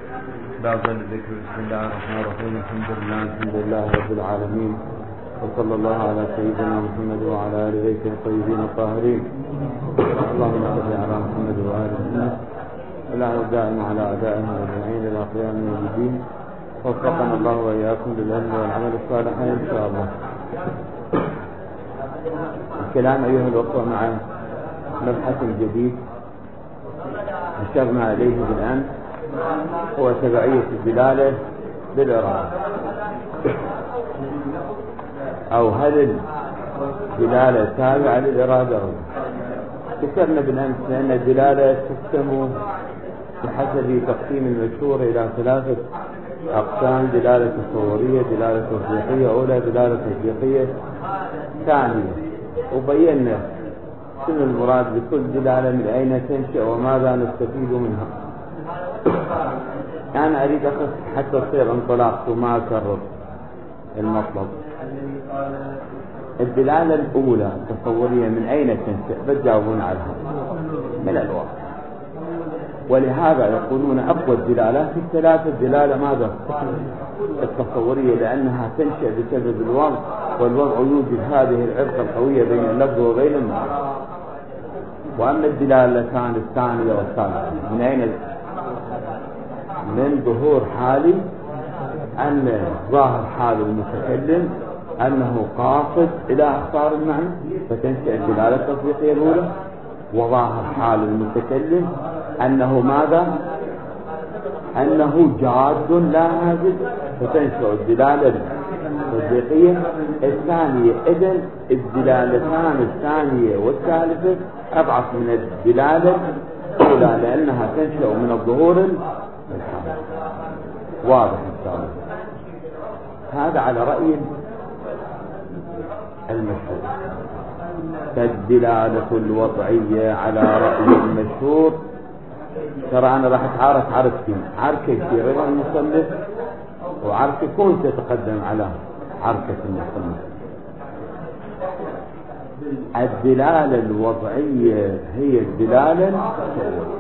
بعض الذكر. بسم الله الرحمن الرحيم. الحمد لله رب العالمين، وصلى الله على سيدنا محمد وعلى آل بيته الطيبين الطاهرين. اللهم صل على محمد وآل محمد ولا دائم على أعدائهم أجمعين إلى قيام يوم الدين. وفقنا الله وإياكم للعلم والعمل الصالح إن شاء الله. الكلام أيها الأخوة مع مبحث جديد أشرنا إليه بالآن، هو تبعية الدلالة بالإرادة، أو هل الدلالة تابعة للإرادة؟ ذكرنا بالأمس أن الدلالة تقسم بحسب تقسيم المشهور إلى ثلاثة أقسام: دلالة تصورية، دلالة توثيقية أولى، دلالة تطبيقية ثانية. وبينا شنو المراد بكل دلالة، من أين تنشأ وماذا نستفيد منها. أنا أريد أخص حتى تصير انطلاق وما أكرر المطلب. الدلالة الأولى التصورية من أين تنشأ؟ بتجاوبون عنها من الواقع. ولهذا يقولون أقوى الدلالات الثلاثة الدلالة ماذا؟ التصورية، لأنها تنشأ بسبب الوضع، والوضع يوجد هذه العلاقة القوية بين اللفظ وبين المعنى. وأما الدلالتان الثانية والثالثة من أين؟ من ظهور حالي، أن ظاهر حال المتكلم أنه قاصد إلى اختصار المعنى فتنشأ الدلالة التطبيقية الأولى، وظاهر حال المتكلم أنه ماذا؟ أنه جاد لا هازل فتنشأ الدلالة التطبيقية الثانية. إذن الدلالتان الثانية والثالثة أضعف من الدلالة الأولى لأنها تنشأ من الظهور الحال. واضح إن شاء الله. هذا على رأي المشهور. فالدلالة الوضعية على رأي المشهور، ترى أنا راح أتعارك عرفتين، عركة كثيرة المصنف وعركة كون تتقدم على عركة المصنف. الدلالة الوضعية هي الدلالة التصورية،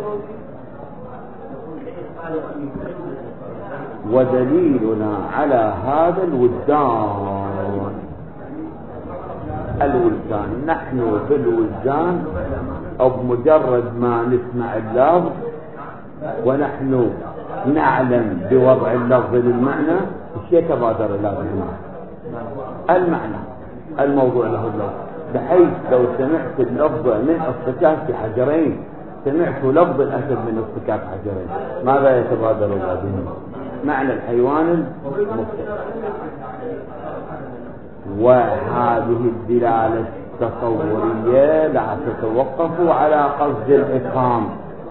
ودليلنا على هذا الوجدان. نحن بالوجدان أو بمجرد ما نسمع اللفظ ونحن نعلم بوضع اللفظ للمعنى، الشيء تبادر إلى ذهننا المعنى، الموضوع له اللفظ، بحيث لو سمعت اللفظ من اصطكاك حجرين، سمعت لفظ الأسد من اصطكاك حجرين، ماذا يتبادر إلى ذهننا؟ معنى الحيوان المفترس. وهذه الدلالة التصورية لا تتوقف على قصد الإفهام.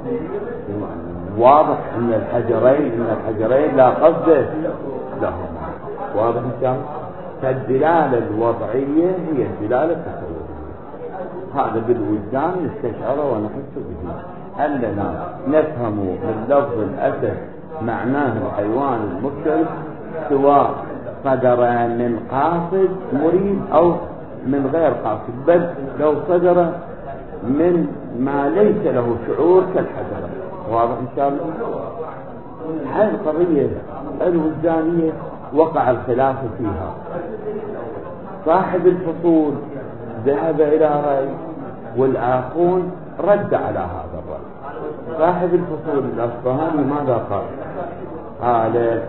واضح أن الحجرين لا قصد لهما. واضح إن شاء الله. فالدلالة الوضعية هي الدلالة التصورية. هذا بالوجدان نستشعره ونحس به، أننا نفهم من لفظ الأسد معناه الحيوان المفترس، سواء صدر من قاصد مريد أو من غير قاصد، بل لو صدر من ما ليس له شعور كالحجر. واضح إن شاء الله. هذه القضية الوجدانية وقع الخلاف فيها. صاحب الفصول ذهب إلى رأي، والآخرون رد على هذا الرأي. صاحب الفصول الأصفهاني ماذا قال؟ قال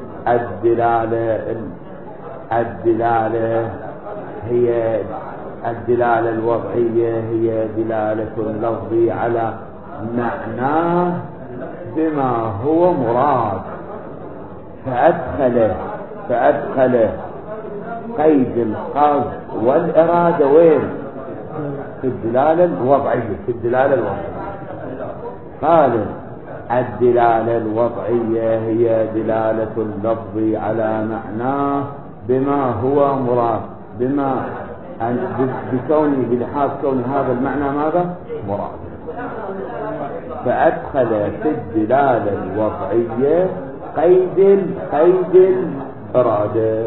الدلالة الوضعية هي دلالة اللفظ على معناه بما هو مراد، فأدخل قيد القصد والإرادة وين؟ في الدلالة الوضعية. قال الدلالة الوضعية هي دلالة اللفظ على معناه بما هو مراد، بلحاظ كون هذا المعنى ماذا؟ مراد. فأدخل في الدلالة الوضعية قيد الإرادة.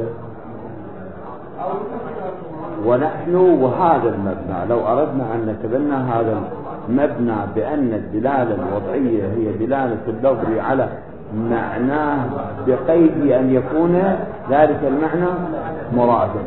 ونحن وهذا المبنى لو أردنا أن نتبنى هذا المبنى بأن الدلالة الوضعية هي دلالة اللفظ على معناه بقيد أن يكون ذلك المعنى مرادا.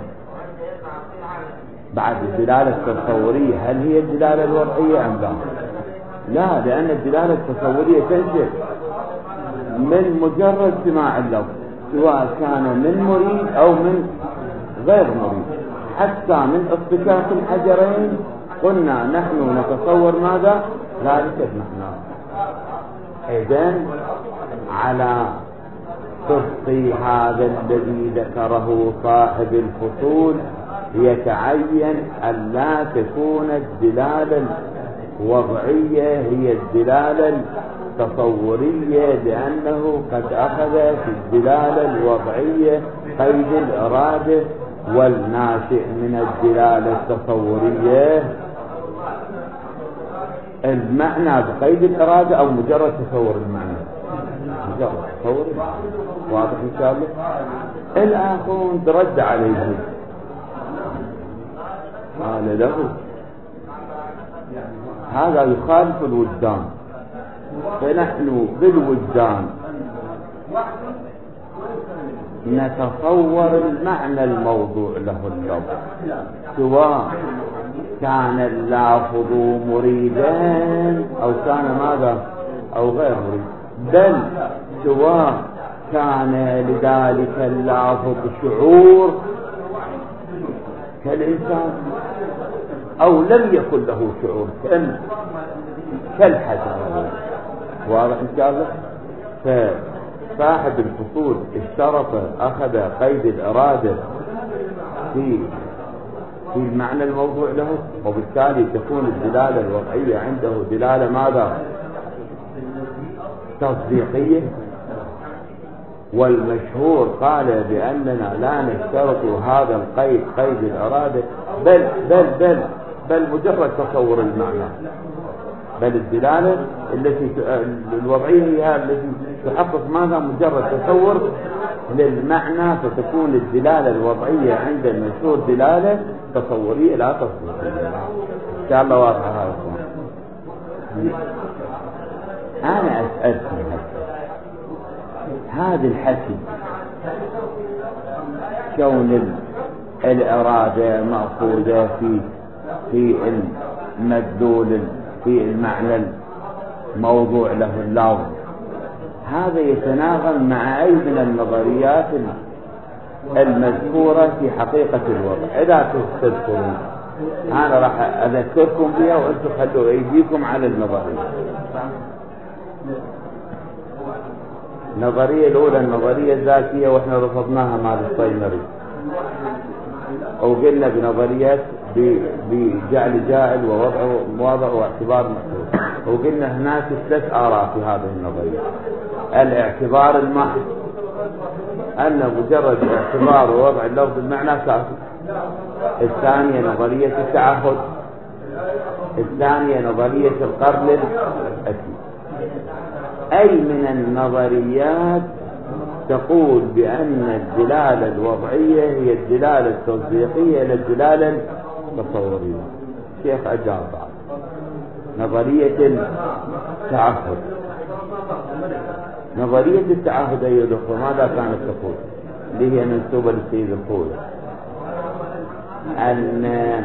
بعد الدلالة التصورية هل هي الدلالة الوضعية أم لا؟ لا، لأن الدلالة التصورية تنشئ من مجرد سماع اللفظ، سواء كان من مريد أو من غير مريد. حتى من اصطكاك الحجرين قلنا نحن نتصور ماذا؟ ذلك المعنى. إذن على صدق هذا الذي ذكره صاحب الفصول يتعين أن لا تكون الدلالة الوضعية هي الدلالة التصورية، لأنه قد أخذ في الدلالة الوضعية قيد الإرادة، والناشئ من الدلالة التصورية المعنى بقيد الإرادة أو مجرد تصور المعنى؟ مجرد تصور المعنى. واضح إن شاء الله؟ الآخرون ترد عليه، قال له هذا يخالف الوجدان، فنحن بالوجدان نتصور المعنى الموضوع له اللفظ، سواء كان اللافظ مريدا أو كان ماذا أو غير مريد، بل سواء كان لذلك اللافظ شعور كالإنسان أو لم يكن له شعور كالحجر. واضح إن شاء الله؟ فصاحب الفصول اشترط أخذ قيد الإرادة في المعنى الموضوع له، وبالتالي تكون الدلالة الوضعية عنده دلالة ماذا؟ تصديقية. والمشهور قال بأننا لا نشترط هذا القيد قيد الإرادة، بل مجرد تصور المعنى، بل الدلالة التي الوضعية هي التي تحقق ماذا؟ مجرد تصور للمعنى، فتكون الدلالة الوضعية عند المشهور دلالة تصورية لا تصديقية. إن شاء الله واضح هذا. أنا أسألكم هذا الحكي كون الإرادة مأخوذة في المدلول في المعنى الموضوع له اللفظ، هذا يتناغم مع أي من النظريات المذكورة في حقيقة الوضع؟ إذا تذكرون أنا راح أذكركم بها وأنتم خلوا أيديكم على النظرية. النظرية الأولى النظرية الذاتية، وإحنا رفضناها مع الصيمري، وقلنا بنظريات بجعل جائل ووضعه مواضع واعتبار محدود، وقلنا هناك 3 آراء في هذه النظرية. الاعتبار المحض، أن مجرد اعتبار ووضع اللفظ المعنى كافي. الثانية نظرية التعهد، الثانية نظرية القرن الأكيد. أي من النظريات تقول بأن الدلالة الوضعية هي الدلالة التصديقية للدلالة التصورية. الشيخ أجاب نظرية التعهد. نظرية التعهد أيها الأخوة ماذا كانت تقول؟ اللي هي منسوبة للسيد الخوي، أن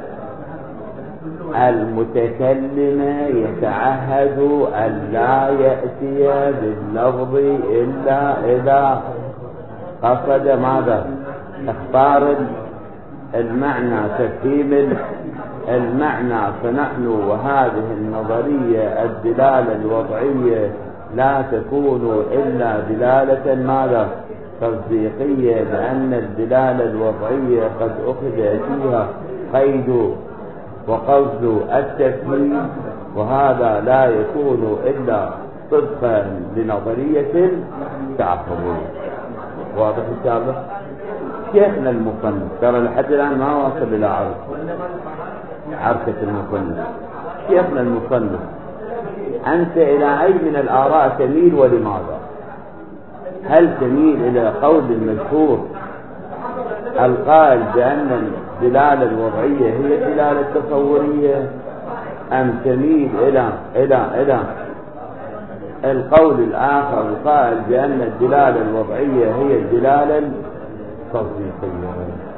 المتكلم يتعهد أن لا يأتي باللفظ إلا إذا قصد ماذا؟ اختار المعنى، تفهيم المعنى. فنحن وهذه النظرية الدلالة الوضعية لا تكون إلا دلالة ماذا؟ تصديقية، لأن الدلالة الوضعية قد أخذ فيها قيد وقصد التفهيم، وهذا لا يكون إلا صدقا لنظرية تعقبية. واضح إن شاء الله؟ شيخنا المصنف ترى لحد الآن ما وصل إلى عركة المصنف. شيخنا المصنف أنت إلى أي من الآراء تميل ولماذا؟ هل تميل إلى قول المشهور القائل بأن الدلالة الوضعية هي الدلالة التصورية، أم تميل القول الآخر القائل بأن الدلالة الوضعية هي الدلالة التصديقية.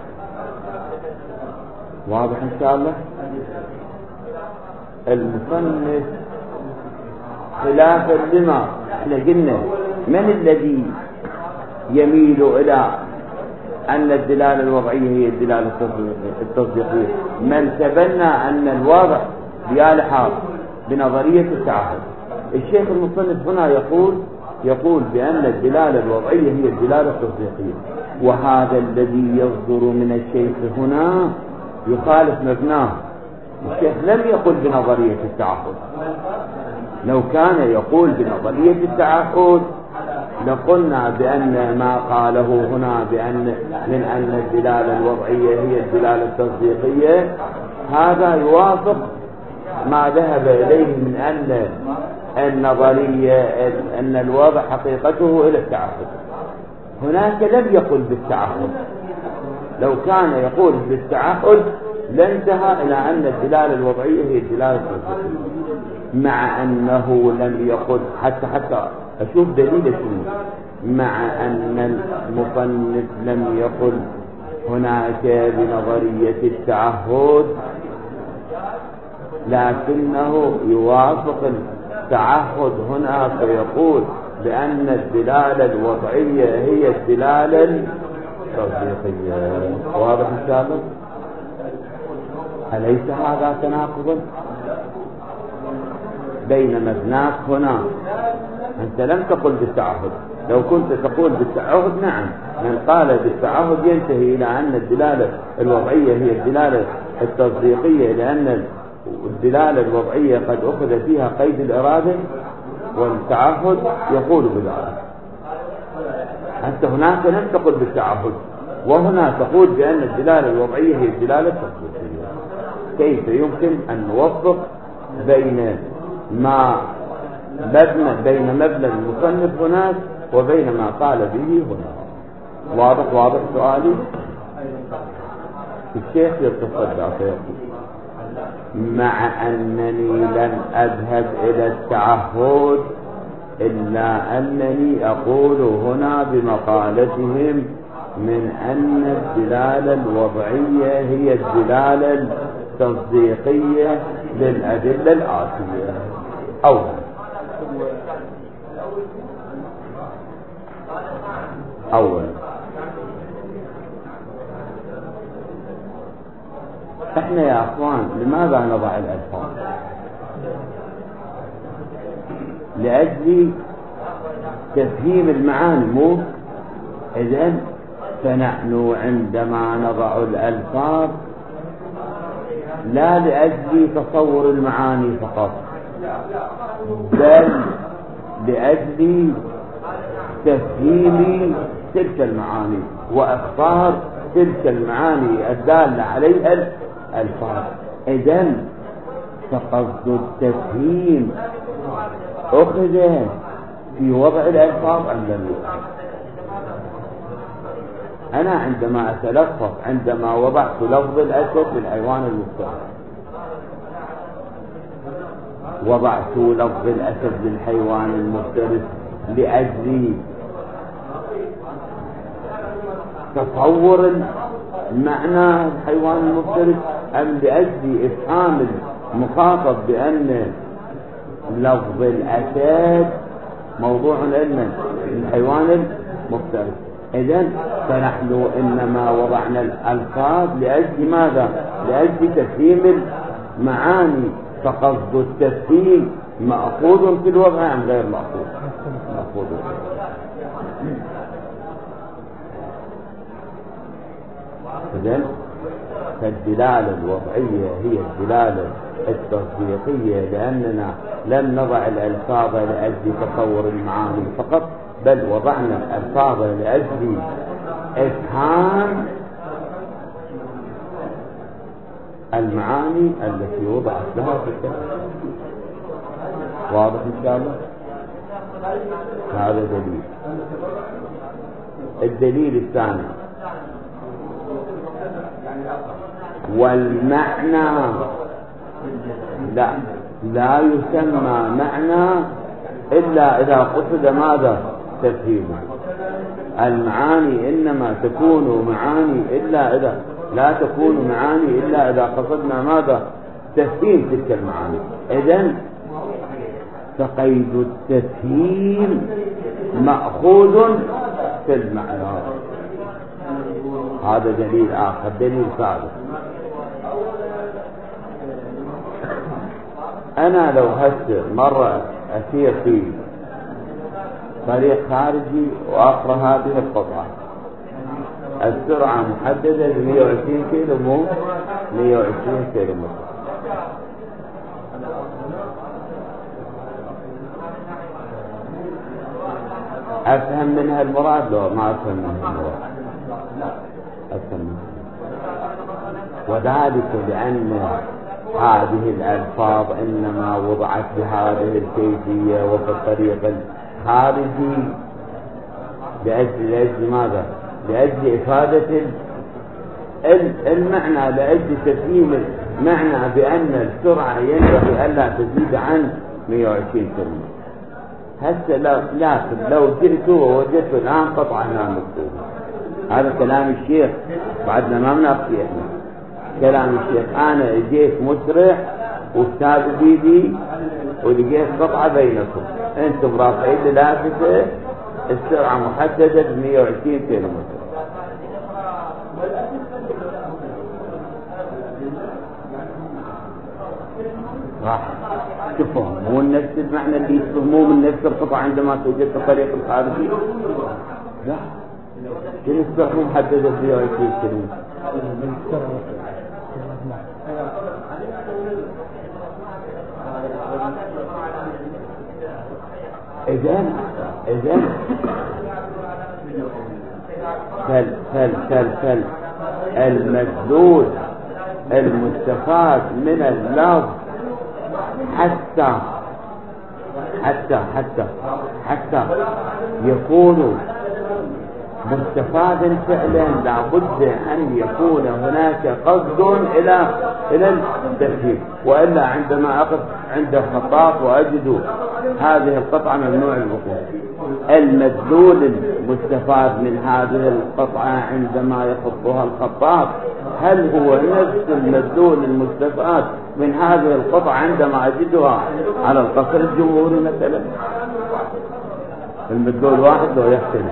واضح إن شاء الله؟ المصنف خلافا لما احنا قلنا من الذي يميل إلى أن الدلالة الوضعية هي الدلالة التصديقية؟ من تبنى أن الوضع يلحق بنظرية التعهد. الشيخ المصنف هنا يقول بأن الدلالة الوضعية هي الدلالة التصديقية، وهذا الذي يصدر من الشيخ هنا يخالف مبناه. الشيخ لم يقل بنظرية التعهد، لو كان يقول بنظرية التعهد لقلنا بأن ما قاله هنا من أن الدلالة الوضعية هي الدلالة التصديقية هذا يوافق ما ذهب إليه من أن النظرية أن الوضع حقيقته إلى التعهد. هناك لم يقل بالتعهد، لو كان يقول بالتعهد لانتهى إلى أن الدلالة الوضعية هي الدلالة التصديقية، مع أنه لم يقل حتى أشوف دليل شنو، مع أن المصنف لم يقل هناك بنظرية التعهد، لكنه يوافق التعهد هنا فيقول بأن الدلالة الوضعية هي الدلالة التصديقية. واضح إن شاء الله؟ أليس هذا تناقضا بين مبناك هنا؟ أنت لم تقل بالتعهد، لو كنت تقول بالتعهد نعم، من قال بالتعهد ينتهي إلى أن الدلالة الوضعية هي الدلالة التصديقية، لأن الدلالة الوضعية قد أخذ فيها قيد الإرادة والتعهد يقول بذلك. أنت هناك لم تقل بالتعهد، وهنا تقول بأن الدلالة الوضعية هي الدلالة التصديقية. كيف يمكن أن نوفق بين مبنى المصنف هناك وبين ما قال به هنا؟ واضح سؤالي؟ الشيخ يتصدى فيقول مع أنني لن أذهب إلى التعهد إلا أنني أقول هنا بمقالتهم من أن الدلالة الوضعية هي الدلالة التصديقية للأدلة الآتية. أولا احنا يا اخوان لماذا نضع الألفاظ؟ لأجل تفهيم المعاني، مو إذن فنحن عندما نضع الألفاظ لا لأجل تصور المعاني فقط، بل لأجل تفهيم تلك المعاني وإخبار تلك المعاني الدالة عليها الألفاظ. إذن فقصد التفهيم أخذ في وضع الألفاظ عند اللغة. أنا عندما أتلفظ عندما وضعت لفظ الأسد للحيوان المفترس، وضعت لفظ الأسد للحيوان المفترس لأجل تصور معنى الحيوان المفترس أم لأجل إفهام المخاطب بأن لفظ الأسد موضوع علما للحيوان المفترس؟ إذن فنحن إنما وضعنا الألفاظ لأجل ماذا؟ لأجل تفهيم المعاني، فقصد التفهيم مأخوذ في الوضع أم غير مأخوذ؟ مأخوذ. إذن فالدلالة الوضعية هي الدلالة التصديقية، لأننا لم نضع الألفاظ لأجل تصور المعاني فقط، بل وضعنا الألفاظ لأجل إفهام المعاني التي وضعت لها في الكلام. واضح إن شاء الله؟ هذا دليل. الدليل الثاني والمعنى لا يسمى معنى إلا إذا قصد ماذا؟ تفهيمه. المعاني إنما تكون معاني إلا إذا لا تكون معاني إلا إذا قصدنا ماذا؟ تفهيم تلك المعاني. إذن فقيد التفهيم مأخوذ في المعنى. هذا دليل آخر، دليل ثالث. أنا لو هسه مرة أسير في طريق خارجي وأقرأ هذه القطعة، السرعة محددة ب 120 كيلو، مو 120 كيلو متر. أفهم منها المراد؟ لو ما أفهم منها المراد، أفهم منها. وذلك لأن هذه الألفاظ إنما وضعت بهذه الكيفية وبالطريق الخارجي لأجل ماذا؟ لأجل إفادة المعنى، لأجل تفهيم المعنى بأن السرعة ينبغي ألا تزيد عن 120 كيلومتر. هسه لكن لو جئت ووجدت الآن قطعة هنا مكتوبة، هذا كلام الشيخ، بعدنا ما بنقصي احنا كلام الشيخ. أنا اجيت مسرع وكتاب بيدي ولقيت قطعة بينكم، أنتم رافعين لافتة السرعة محددة ب 120 كيلومتر. راح تفهم مو نفس المعنى اللي يفهموه من نفس القطعة عندما توجد في الطريق الخارجي؟ لا، كيف يفهموا محددة ب 120 كيلومتر؟ إذن المدلول المستفاد من اللفظ حتى يكون مستفادا فعلا لابد أن يكون هناك قصد إلى التفهيم، وإلا عندما أقف عند الخطاط وأجد هذه القطعة ممنوع الوقوف، المدلول المستفاد من هذه القطعة عندما يخطها الخطاط هل هو نفس المدلول المستفاد من هذه القطعة عندما أجدها على القصر الجمهوري مثلا؟ المدلول واحد لو يختلف.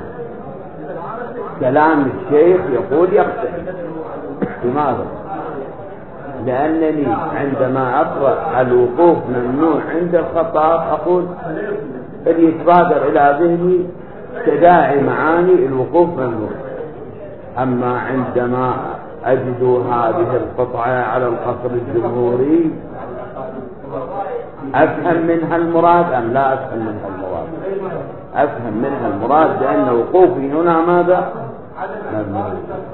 كلام الشيخ يقول يختلف. لماذا؟ لأنني عندما أقرأ الوقوف ممنوع عند الخطاط أقول اللي يتبادر إلى ذهني تداعي معاني الوقوف ممنوع. أما عندما أجد هذه القطعة على القصر الجمهوري أفهم منها المراد أم لا أفهم منها المراد؟ أفهم منها المراد لأن وقوفي هنا ماذا؟ ممنوع.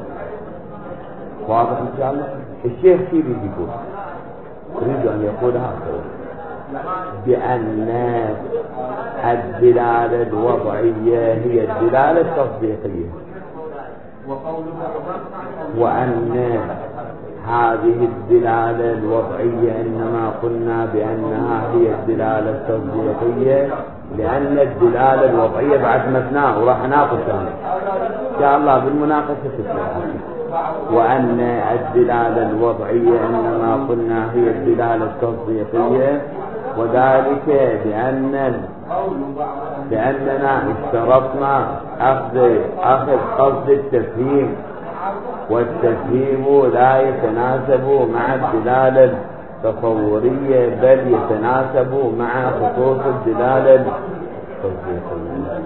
واضح إن شاء الله؟ الشيخ كيف يقول؟ يريد أن يقول هذا بأن الدلالة الوضعية هي الدلالة التصديقية، وأن هذه الدلالة الوضعية إنما قلنا بأنها هي الدلالة التصديقية لأن الدلالة الوضعية بعد مثناه وراح ناقشها إن شاء الله بالمناقشة الثانية. وأن الدلالة الوضعية إنما قلنا هي الدلالة التصديقية، وذلك لأننا اشترطنا أخذ قصد التفهيم، والتفهيم لا يتناسب مع الدلالة التصورية بل يتناسب مع خصوص الدلالة التصديقية.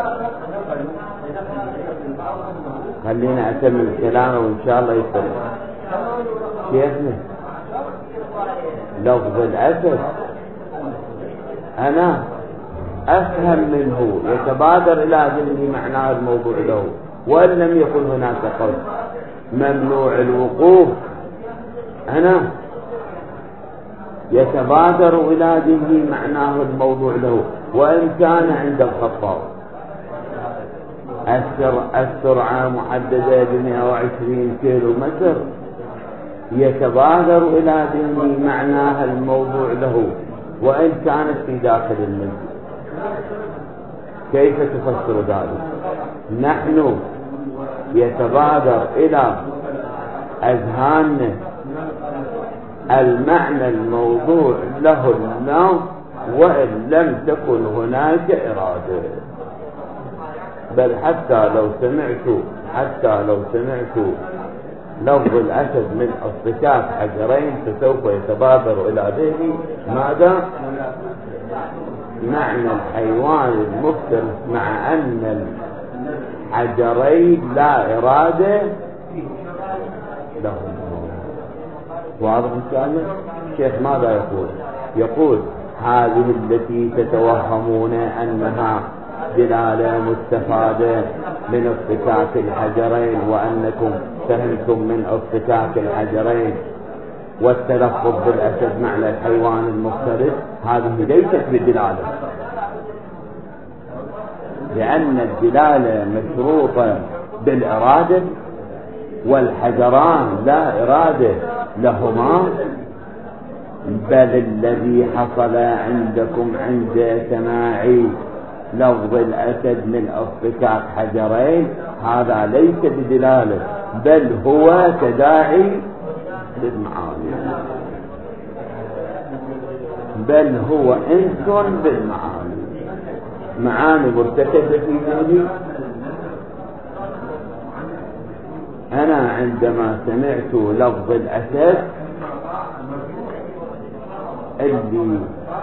خلينا أكمل كلامه وإن شاء الله يسلم. شيخنا لفظ الأسد أنا أفهم منه يتبادر إلى ذهني معناه الموضوع له، وإن لم يكن هناك قول. ممنوع الوقوف أنا يتبادر إلى ذهني معناه الموضوع له وإن كان عند الخطاب السرعة محددة ب 120 كيلو متر، يتبادر إلى ذهني معناها الموضوع له وإن كانت في داخل المسجد. كيف تفسر ذلك؟ نحن يتبادر إلى أذهاننا المعنى الموضوع له اللفظ وإن لم تكن هناك إرادة، بل حتى لو سمعت لفظ الأسد من اصطكاك حجرين فسوف يتبادر إلى ذهني ماذا؟ معنى الحيوان المفترس، مع أن الحجرين لا إرادة لهم. واضح إن شاء الله؟ الشيخ ماذا يقول هذه التي تتوهمون أنها دلالة مستفادة من اصطكاك الحجرين، وأنكم فهمتم من اصطكاك الحجرين والتلفظ بالأسد معنى الحيوان المفترس، هذه ليست بدلالة، لأن الدلالة مشروطة بالإرادة، والحجران لا إرادة لهما، بل الذي حصل عندكم عند سماع لفظ الأسد من اصطكاك حجرين هذا ليس بدلالة، بل هو تداعي للمعاني، بل هو انس بالمعاني، معاني مرتكزة في ذهني. أنا عندما سمعت لفظ الأسد اللي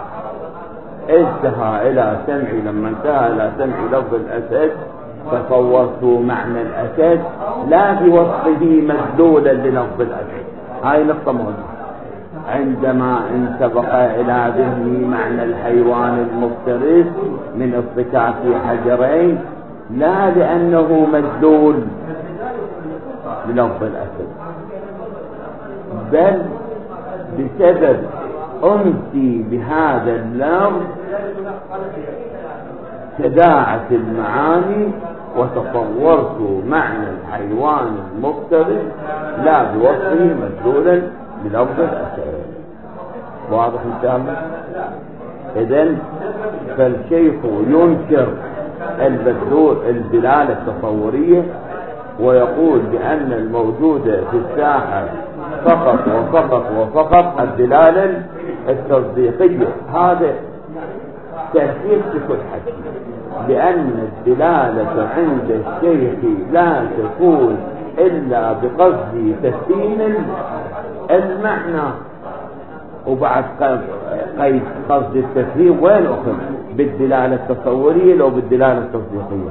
انتهى إلى سمعي، لما انتهى إلى سمعي لفظ الأسد تصورت معنى الأسد لا بوصفه مدلولا للفظ الأسد. هاي نقطة مهمة. عندما انسبق إلى ذهني معنى الحيوان المفترس من اصطكاك حجرين، لا لأنه مدلول للفظ الأسد، بل بسبب أنسي بهذا اللفظ تداعت المعاني وتصورت معنى الحيوان المفترس لا بوصفه مدلولا بلفظ الأسد. واضح إن شاء الله؟ إذن فالشيخ ينكر الدلالة التصورية ويقول بأن الموجود في الساحة فقط الدلالة التصديقية. هذا تهديد في كل حكي، لأن الدلالة عند الشيخ لا تكون إلا بقصد تسليم المعنى، وبعد قيد قصد التسليم وين أخذ؟ بالدلالة التصورية لو بالدلالة التصديقية؟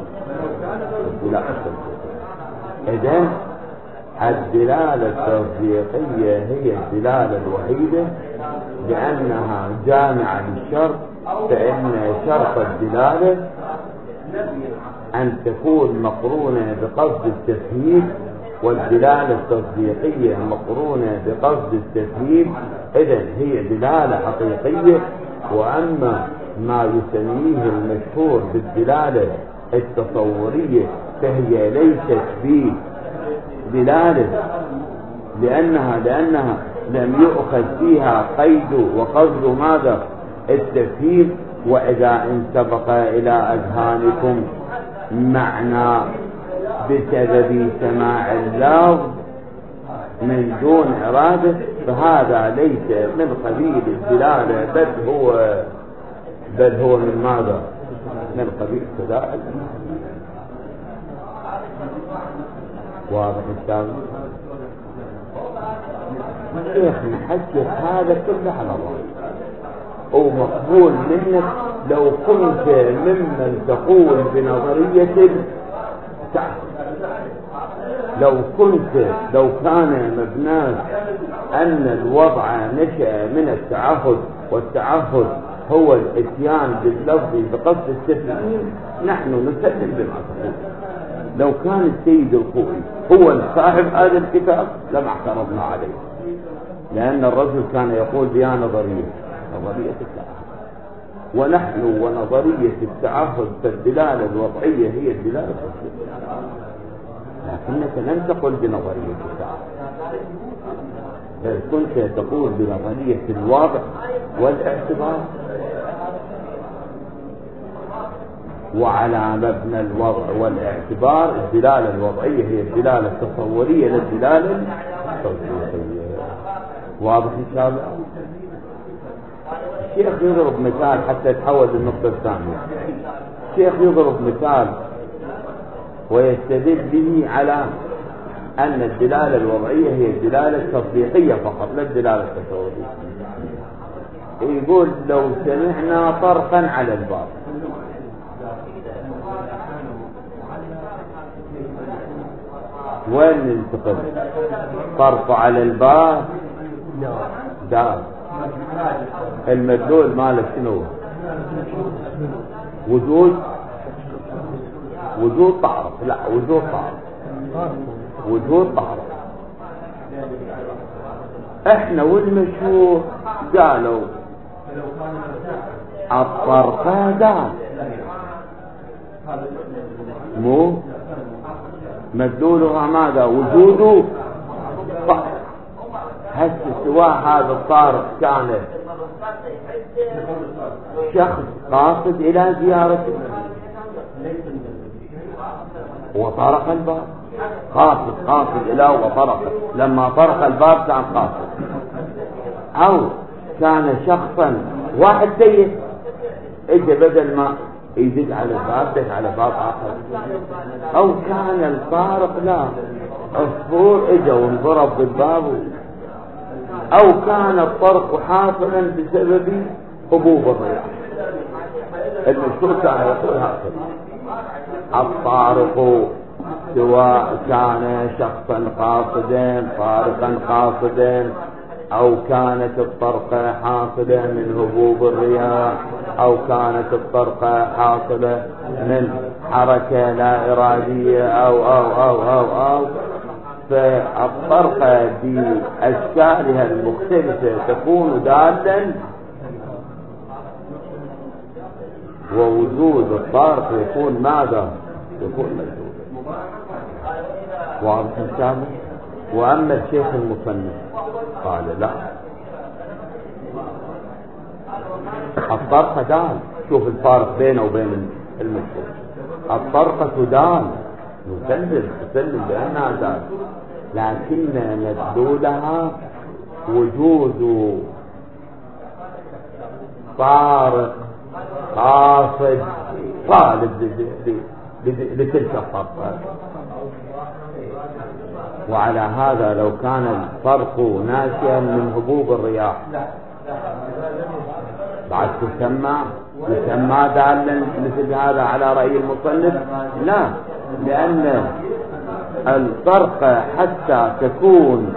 إذن الدلالة التصديقية هي الدلالة الوحيدة لأنها جامعة للشرط، فإن شرط الدلالة أن تكون مقرونة بقصد التفهيم، والدلالة التصديقية مقرونة بقصد التفهيم. إذن هي دلالة حقيقية. وأما ما يسميه المشهور بالدلالة التصورية فهي ليست بدلالة، لأنها لم يؤخذ فيها قيد وقصد ماذا؟ التفهيم. وإذا انسبق إلى أذهانكم معنى بسبب سماع اللفظ من دون إرادة فهذا ليس من قبيل الدلالة، بل هو من ماذا؟ من قبيل تداعي. واضح الكلام؟ شيخ نحكي هذا كله على الله ومقبول منك لو كنت ممن تقول بنظرية التعهد، لو كان مبناه أن الوضع نشأ من التعهد، والتعهد هو الاتيان باللفظ بقصد التسليم، نحن نسلم بما تقول. لو كان السيد الخوئي هو صاحب هذا الكتاب لما اعترضنا عليه، لأن الرجل كان يقول بها نظرية التعهد، ونحن ونظرية التعهد فالدلالة الوضعية هي الدلالة التصديقية، لكنك لن تقل بنظرية التعهد، بل كنت تقول بنظرية الواقع والاعتبار. وعلى مبنى الوضع والاعتبار الدلالة الوضعية هي الدلالة التصورية للدلالة التوصيفية. واضح إن شاء الله؟ الشيخ يضرب مثال حتى يتحول للنقطة الثانية. الشيخ يضرب مثال ويستدل به على أن الدلالة الوضعية هي الدلالة التصديقية فقط لا الدلالة التصورية. يقول لو سمعنا طرقا على الباب، وين ننتقل؟ طرق على الباب دار. المدلول ماله شنو؟ وجود طارق. لا وجود طارق. احنا والمشهور قالوا الطرقة دار، مو مدلولها ماذا؟ وجود طارق. هل سواء هذا الطارق كان شخص قاصد الى زيارته وطرق الباب، قاصد الى وطرق، لما طرق الباب كان قاصد، او كان شخصا واحد سيء اجى بدل ما يدق على الباب دق على باب اخر، او كان الطارق لا عصفور اجى وانضرب بالباب، او كان الطرق حاصلا بسبب هبوب الرياح. المشهور كان يقول هكذا: الطارق سواء كان شخصا قاصدا طارقا قاصدا، او كانت الطرقة حاصلة من هبوب الرياح، او كانت الطرقة حاصلة من حركة لا ارادية او فالطرقة باشكالها المختلفة تكون دالا، ووجود الطارق يكون ماذا؟ يكون مجهول. واضح إن شاء الله؟ واما الشيخ المصنف قال لا، الطرقة دال. شوف الفارق بينه وبين المشهور. الطرقة دال نسلم بأنها دال، لكن مدلولها وجود طارق قاصد طالب لتلك الطرقة. وعلى هذا لو كان الطرق ناشئا من هبوب الرياح بعد يسمى دالا مثل هذا على رأي المصنف؟ لا، لأن الطرقة حتى تكون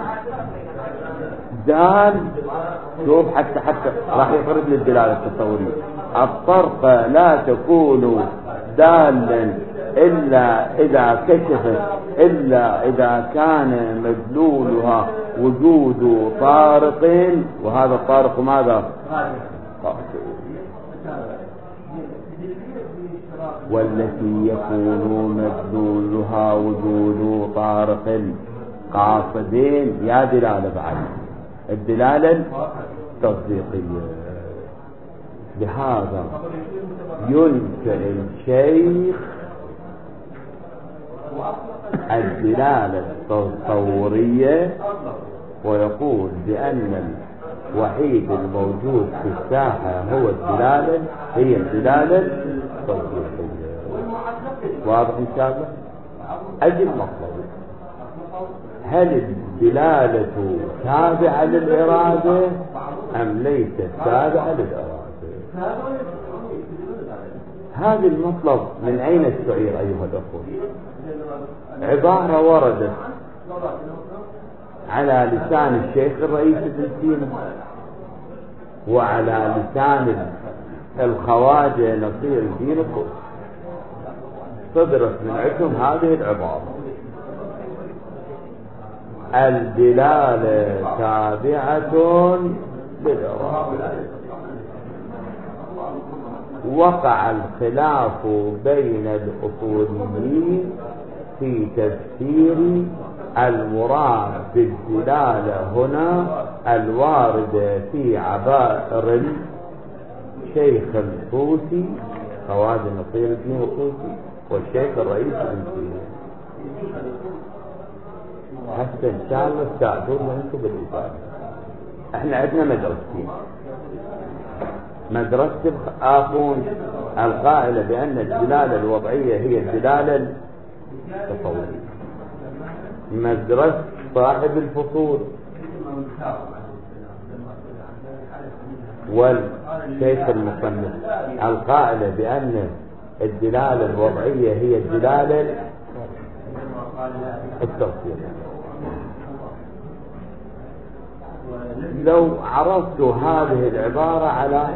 دال، شوف حتى راح يفرد للدلالة التصورية. الطرقة لا تكون دالا إلا إذا كشفت، إلا إذا كان مدلولها وجود طارق، وهذا الطارق ماذا؟ والتي يكون مدلولها وجود طارق قاصدين يا دلالة بعد الدلالة التصديقية. لهذا ينكر الشيخ الدلالة التصورية ويقول بأن الوحيد الموجود في الساحة هو الدلالة، هي الدلالة التصديقية. واضح إن شاء الله؟ أجل مطلب: هل الدلالة تابعة للإرادة أم ليست تابعة للإرادة؟ هذا المطلب من أين استعير أيها الأخوة؟ عبارة وردت على لسان الشيخ الرئيس ابن سينا وعلى لسان الخواجة نصير الدين الطوسي، صدرت من عندهم هذه العبارة: الدلالة تابعة للإرادة. وقع الخلاف بين الأصوليين في تفسير المراد بالدلالة هنا الواردة في عبائر الشيخ الطوسي خواجة نصير الدين الطوسي والشيخ الرئيس ابن سينا. حتى ان شاء الله تساعدونا انتم بالإفادة. احنا عندنا مدرستين، مدرسة آخون القائلة بأن الدلالة الوضعية هي الدلالة التصورية، مدرسة صاحب الفصول والشيخ المصنف القائلة بأن الدلالة الوضعية هي الدلالة التفسيرية. لو عرضت هذه العبارة على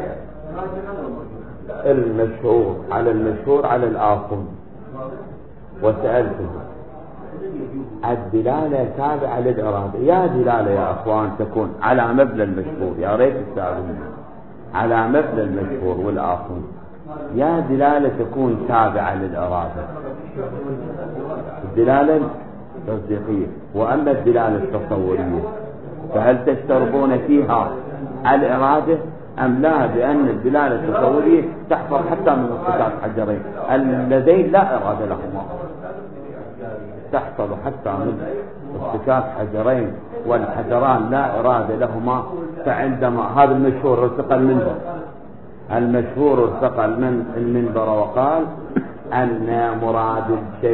المشهور على الآخون وسألته الدلالة تابعة للإرادة، يا دلالة يا أخوان تكون على مبنى المشهور، يا ريت تساعدوني على مبنى المشهور والآخون، يا دلالة تكون تابعة للإرادة الدلالة التصديقية، وأما الدلالة التصورية فهل تشترطون فيها الإرادة أم لا؟ بأن الدلالة التصورية تحصل حتى من اصطكاك حجرين اللذين لا إرادة لهما، تحصل حتى من اصطكاك حجرين والحجران لا إرادة لهما. فعندما هذا المشهور ارتقى المنبر، المشهور ارتقى المنبر وقال أن مراد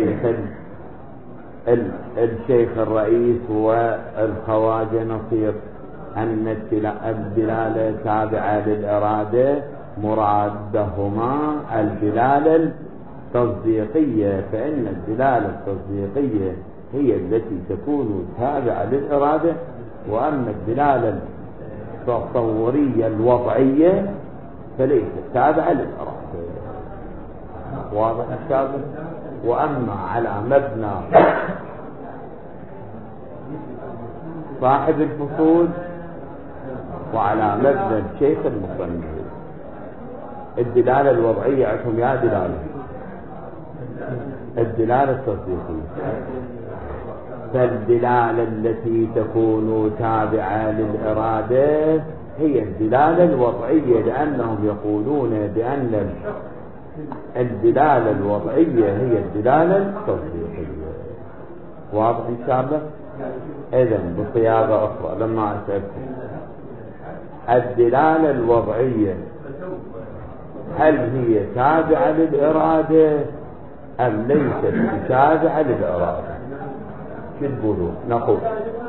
الشيخ الرئيس والخواجة نصير أن الدلالة تابعة للإرادة، مرادهما الدلالة التصديقية، فإن الدلالة التصديقية هي التي تكون تابعة للإرادة، وأما الدلالة التصورية الوضعية فليست تابعة للإرادة. واضح الشاذ؟ وأما على مبنى صاحب الفصول وعلى مبنى الشيخ المصنف الدلالة الوضعية عندهم يا دلالة الدلالة التصديقية، فالدلالة التي تكون تابعة للإرادة هي الدلالة الوضعية، لأنهم يقولون بأن الدلالة الوضعية هي الدلالة التصديقية. واضح إن شاء الله؟ إذن بصياغة أخرى لما أسألكم الدلالة الوضعية هل هي تابعة للإرادة أم ليست تابعة للإرادة؟ شو تقولون؟ نقول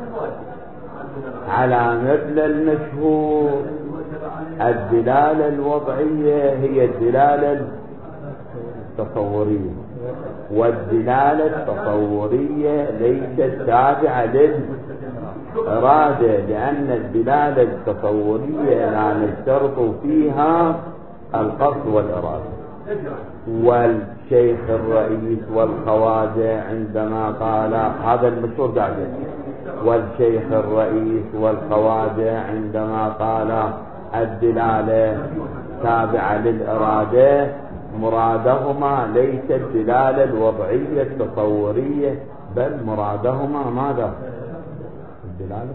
على مبنى المشهور الدلالة الوضعية هي الدلالة التصورية، والدلالة التصورية ليست تابعة للإرادة، لأن الدلالة التصورية لا نشترط فيها القصد والإرادة. والشيخ الرئيس والخواجة عندما قال هذا المشهور قاعد، والشيخ الرئيس والخواجة عندما قال الدلالة تابعة للإرادة مرادهما ليس الدلالة الوضعية التصورية، بل مرادهما ماذا؟ الدلالة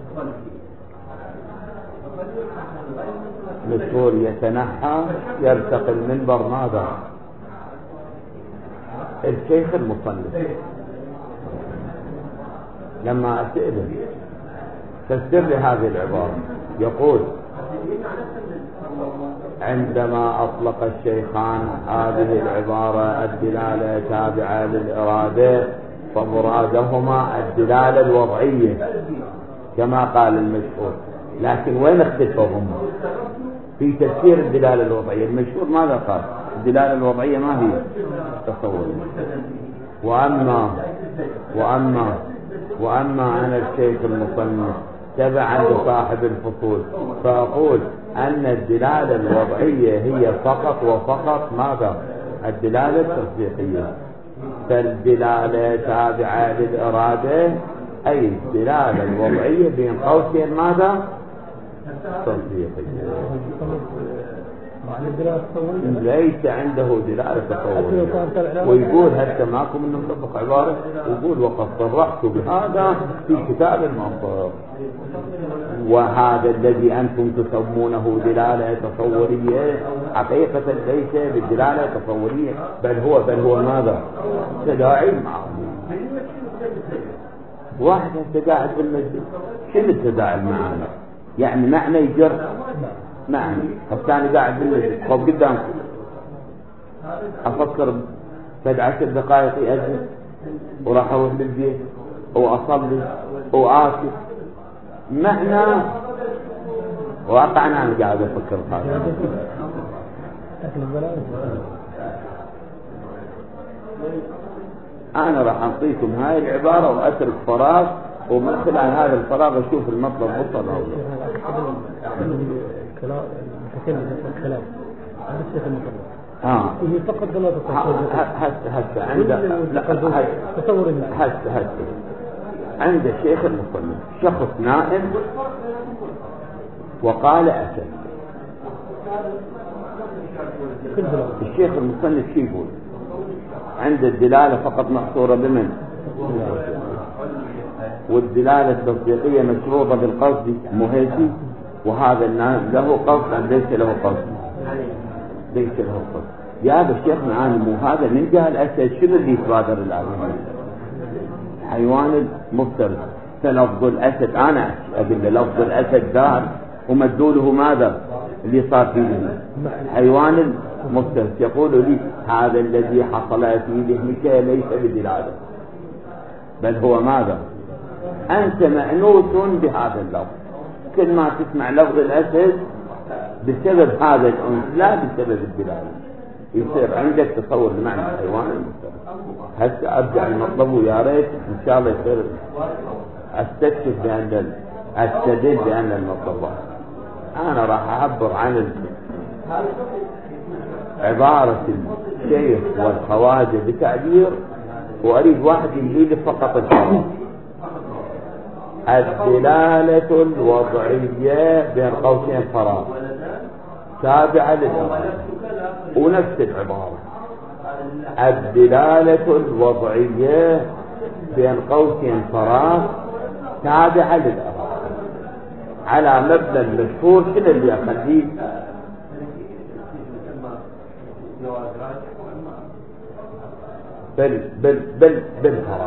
مشهور يتنحى يرتقي المنبر ماذا؟ الشيخ المصنف لما أسئله فسر لي هذه العبارة يقول عندما أطلق الشيخان هذه العبارة الدلالة تابعة للإرادة فمرادهما الدلالة الوضعية كما قال المشهور، لكن وين اختلفوا هم في تفسير الدلالة الوضعية؟ المشهور ماذا قال؟ الدلالة الوضعية ما هي تصورية. وأما أنا الشيخ المصنف تبعا لصاحب الفصول فأقول أن الدلالة الوضعية هي فقط وفقط ماذا؟ الدلالة التصديقية، فالدلالة تابعة للإرادة أي الدلالة الوضعية بين قوسين ماذا؟ تصديقية. ليس عنده دلالة تصورية. ويقول هل معكم انه مطبق عبارة، ويقول وقد صرحت بهذا في كتاب المنطق، وهذا الذي أنتم تسمونه دلالة تصورية حقيقة ليس بالدلالة التصورية، بل هو ماذا؟ تداعي المعاني. واحد انت قاعد بالمسجد، شنو التداعي المعاني؟ يعني معنى يجر معنى. الثاني قاعد بالمسجد خب قدامكم افكر بعد 10 دقائق يأذن وراح اروح للبيت واصلي واكل، معنى واقعا انا قاعد افكر هذا. انا راح اعطيكم هاي العبارة واترك فراغ، ومن خلال هذا الفراغ اشوف المطلب وصل او لا. الكلام هذا الشيخ المصنف هي فقط دلالة هسه عنده تصور هسه عند الشيخ المصنف شخص نائم وقال أسد. الشيخ المصنف شو يقول؟ عند الدلالة فقط محصورة بمن؟ والدلالة التصديقية مشروطة بالقصد مهيتي، وهذا له قصد أم ليس له قصد؟ ليس له قصد. يا هذا الشيخ معاني مو هذا من قال أسد شنو اللي يتبادر العالم؟ حيوان المفترس. فلفظ الأسد أنا أقول لفظ الأسد دار ومدلوله ماذا اللي صار فيه؟ حيوان المفترس. يقول لي هذا الذي حصل في ذهنك ليس بدلالة، بل هو ماذا؟ أنت معنوس بهذا اللفظ. كل ما تسمع لفظ الأسد بسبب هذا الأنس لا بسبب الدلالة، يصير عندك تصور لمعنى الحيوان المفترس. هسه أرجع المطلب ويا ريت إن شاء الله يصير أستكشف أستدل بأن المطلبات. أنا راح أعبر عن عبارة الشيخ والخواجة بتعبير، وأريد واحد يجيب فقط الفراغ. الدلالة الوضعية بين قوسين فراغ تابعة للإرادة، ونفس العبارة الدلالة الوضعية بين قوسين فراغ تابعة للإرادة على مبنى المشهور. شنو اللي أخليه؟ بالفراغ.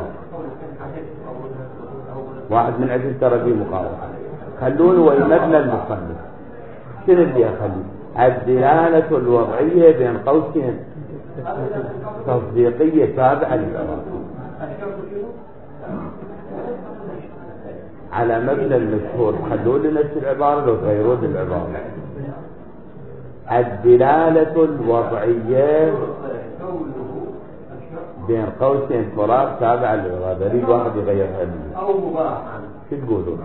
واحد من عدل ترى فيه مقاومة، خلونه ويمبنى المصنف. شنو اللي أخليه؟ الدلالة الوضعية بين قوسين تصديقية تابعة للإرادة على مبنى المشهور. خلوا لي نفس العبارة لو تغيرون العبارة. الدلالة الوضعية بين قوسين فراغ تابعة للإرادة. أريد واحد يغيرها لي. شو تقولون؟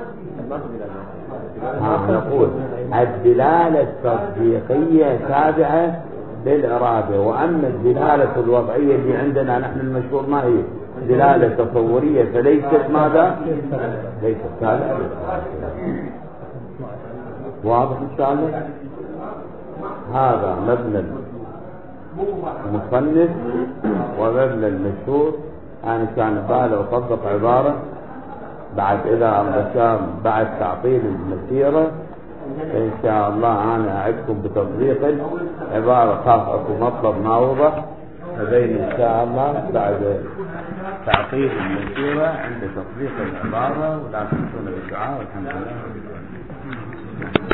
نقول الدلالة التصديقية تابعة للإرادة، وأما الدلالة الوضعية اللي عندنا نحن المشهور ما هي دلالة تصورية، فليست ماذا؟ ليست تابعة للإرادة. واضح إن شاء الله؟ هذا مبنى المصنف ومبنى المشهور. أنا كان بالي أطبق عبارة بعد إذا الرسام بعد تعطيل المسيرة إن شاء الله أنا أعدكم بتطبيق عبارة خاصة مطلب ما وضح هذين إن شاء الله بعد تعطيل المسيرة عند تطبيق العبارة. ولا تنسون الدعاء والحمد لله.